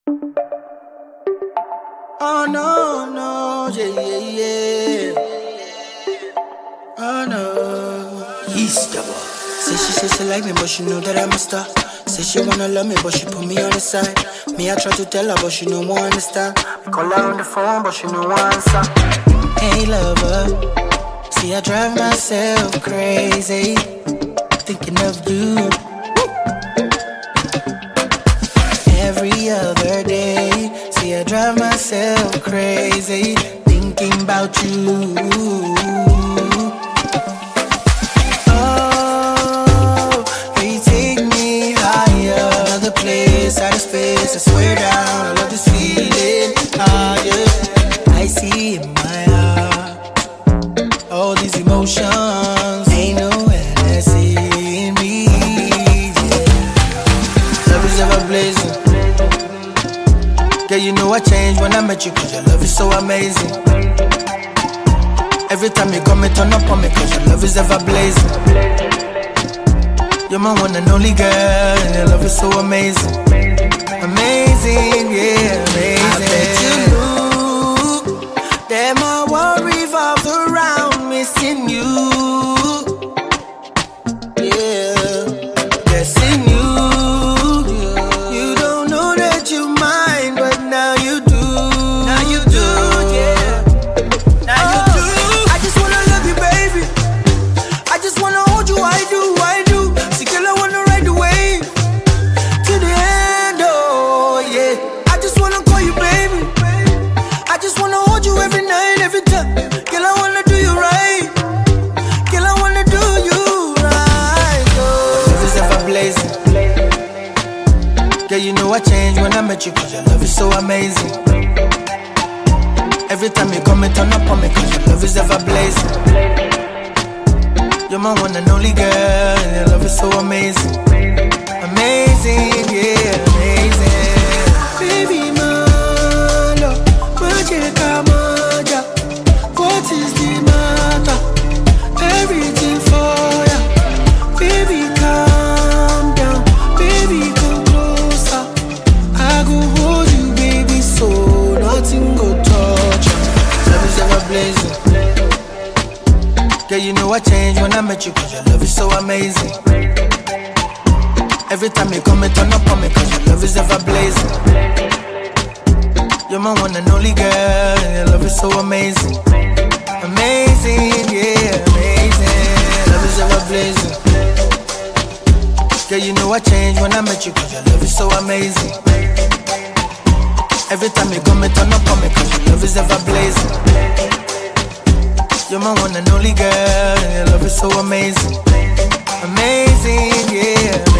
Oh no, no, yeah. Oh no. He's the boy. Say she like me, but she know that I'm a star. Say she wanna love me, but she put me on the side. Me, I try to tell her, but she no one understand. Call her on the phone, but she no one answer. Hey lover, see I drive myself crazy, thinking of you. Every other day, see I drive myself crazy, thinking about you. Out of space, I swear down, I love this feeling. Yeah. I see in my heart all these emotions. Ain't no NSC in me. Yeah. Love is ever blazing. Yeah, you know I changed when I met you, cause your love is so amazing. Every time you come and turn up on me, cause your love is ever blazing. You're my one and only girl, and your love is so amazing. Amazing, yeah, amazing. I bet you knew that my world revolves around missing you. Yeah, guessing you. You don't know that you mine, but now you do. Now you do, yeah. Now you do. I just wanna love you, baby. I just wanna hold you, I do. See, girl, I wanna ride the wave to the end, oh yeah. I just wanna call you baby. I just wanna hold you every night, every time. Girl, I wanna do you right. Girl, I wanna do you right, oh. Love is ever blazing. Girl, you know I changed when I met you, cause your love is so amazing. Every time you come and turn up on me, cause your love is ever blazing. You're my one and only girl, and your love is so amazing. Amazing, yeah, amazing. Baby, my love, what is the matter? Everything for ya. Baby, calm down. Baby, come closer. I go hold you, baby, so nothing go touch ya. Love is ever blazing. Girl, you know I changed when I met you, cause your love is so amazing. Every time you come and turn up on me, cause your love is ever blazing. You're my one and only girl, and your love is so amazing. Amazing, yeah, amazing. Love is ever blazing. Girl, you know I changed when I met you, cause your love is so amazing. Every time you come and turn up on me, cause your love is ever blazing. You're my one and only girl, and your love is so amazing. Amazing, yeah.